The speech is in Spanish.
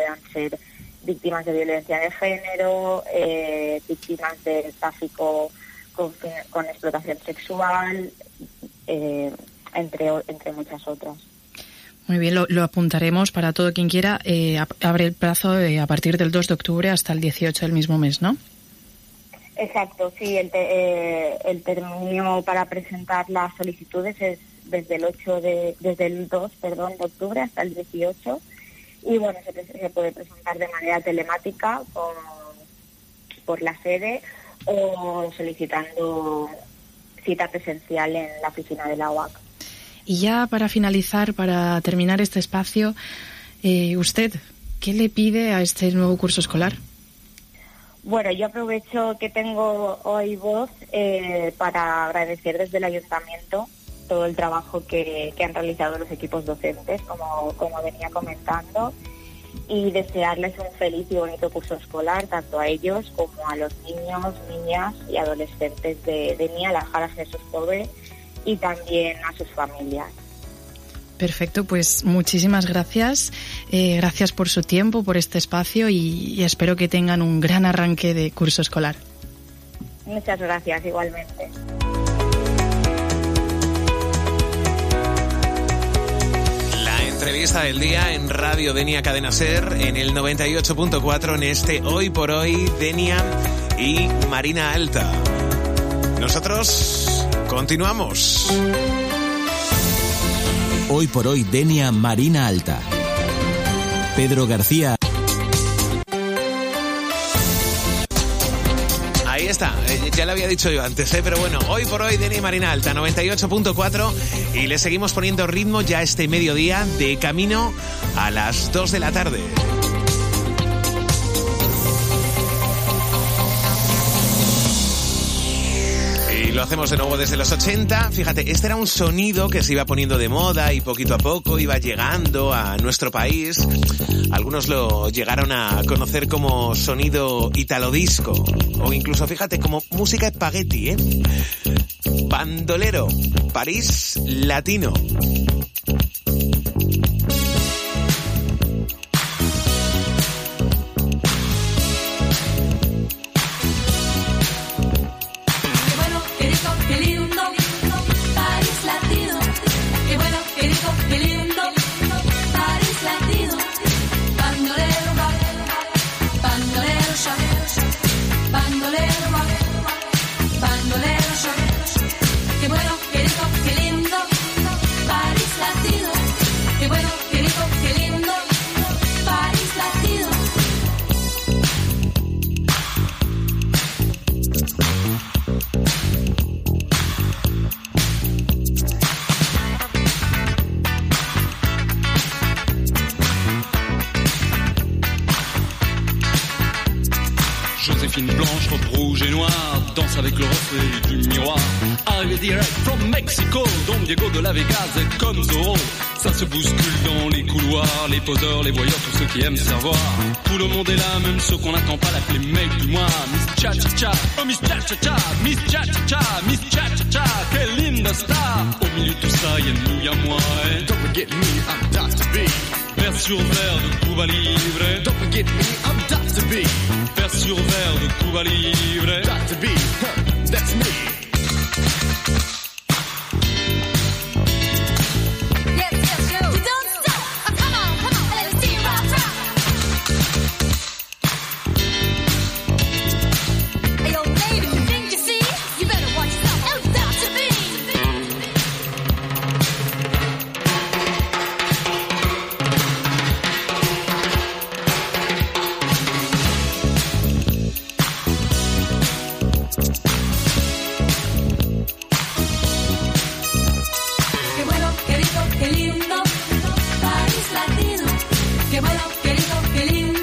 puedan ser víctimas de violencia de género, víctimas de tráfico con explotación sexual, entre muchas otras. Muy bien, lo apuntaremos para todo quien quiera. Abre el plazo a partir del 2 de octubre hasta el 18 del mismo mes, ¿no? Exacto, sí. El término para presentar las solicitudes es desde el 2 de octubre hasta el 18. Y bueno, se puede presentar de manera telemática por la sede o solicitando cita presencial en la oficina de la UAC. Y ya para finalizar, para terminar este espacio, usted, ¿qué le pide a este nuevo curso escolar? Bueno, yo aprovecho que tengo hoy voz para agradecer desde el ayuntamiento todo el trabajo que han realizado los equipos docentes, como venía comentando, y desearles un feliz y bonito curso escolar, tanto a ellos como a los niños, niñas y adolescentes de mi Alhambra Jesús Joven y también a sus familias. Perfecto, pues muchísimas gracias. Gracias por su tiempo, por este espacio y espero que tengan un gran arranque de curso escolar. Muchas gracias, igualmente. Entrevista del día en Radio Denia Cadena Ser en el 98.4 en este Hoy por Hoy Denia y Marina Alta. Nosotros continuamos. Hoy por Hoy Denia Marina Alta. Pedro García. Ahí está, ya lo había dicho yo antes, pero bueno, Hoy por Hoy Denia y Marina Alta, 98.4 y le seguimos poniendo ritmo ya este mediodía de camino a las 2 de la tarde. Y lo hacemos de nuevo desde los 80. Fíjate, este era un sonido que se iba poniendo de moda y poquito a poco iba llegando a nuestro país. Algunos lo llegaron a conocer como sonido italodisco o incluso, fíjate, como música espagueti, Bandolero, París latino. Joséphine Blanche, robe rouge et noire, danse avec le reflet du miroir. Arrivé direct from Mexico, Don Diego de la Vegas est comme Zorro. Ça se bouscule dans les couloirs, les poseurs, les voyeurs, tous ceux qui aiment savoir. Tout le monde est là, même ceux qu'on n'attend pas, l'appeler mec du mois. Miss Cha-Cha-Cha, oh Miss Cha-Cha-Cha, Miss Cha-Cha-Cha, Miss Cha-Cha-Cha, quelle linda star. Au milieu de tout ça, y'a nous, y'a moi, Don't forget me, I'm Dr. B. Vers sur verre de Cuba Libre. Don't forget me, I'm Dr. B. Vers sur verre de Cuba Libre. Dr. B, that's me. Qué bueno, qué lindo, París latino. Qué bueno, qué lindo, qué lindo.